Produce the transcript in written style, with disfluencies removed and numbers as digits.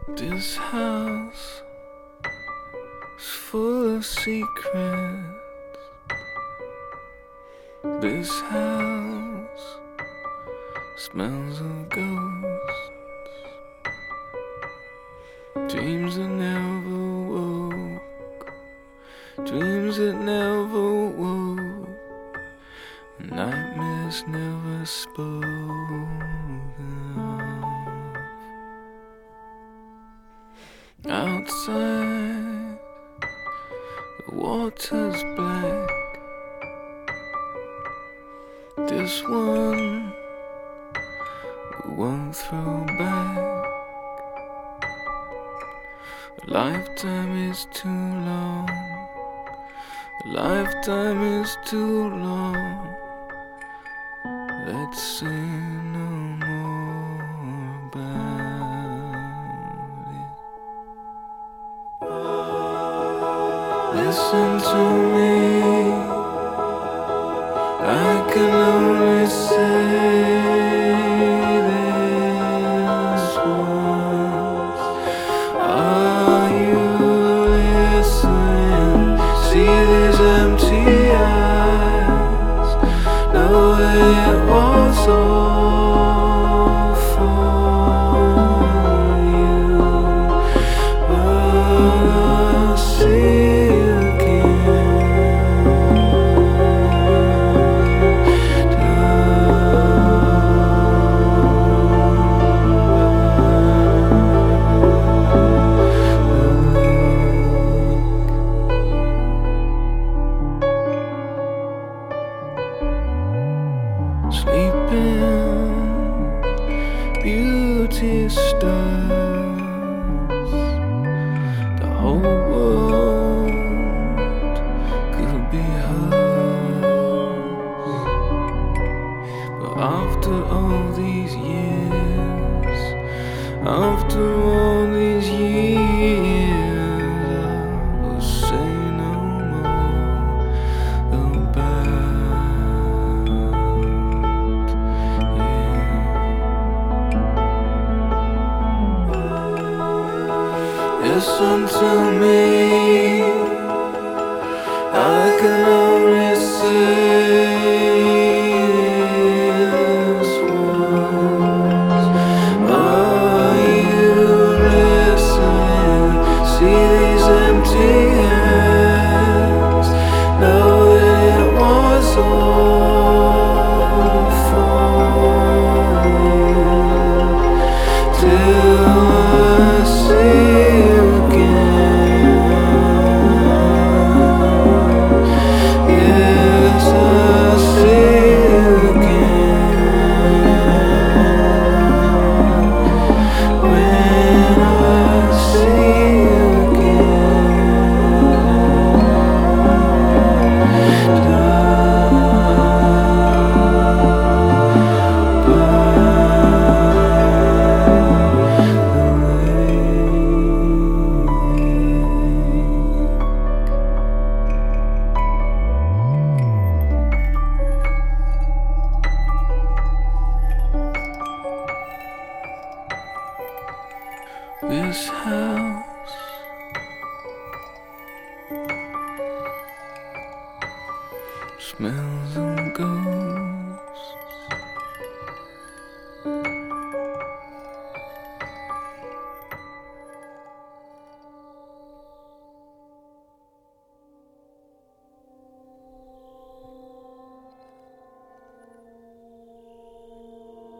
This house is full of secrets. This house smells of ghosts. Dreams that never woke. Dreams that never woke. Nightmares never spoken of. Outside, the water's black. This one we won't throw back. A lifetime is too long. A lifetime is too long. Let's say no more about it. Listen to me, I can only say this once. Are you listening? See these empty eyes. No, it was all for you, but I'll see sleeping beauty stars. The whole world could be hers. But after all these years, after all these years, I will say no more about listen to me, I can only say this once. Are you listening? See these empty hands. Know that it was all for you till I see you again. Yes, I see you again. When I see you this house smells of ghosts.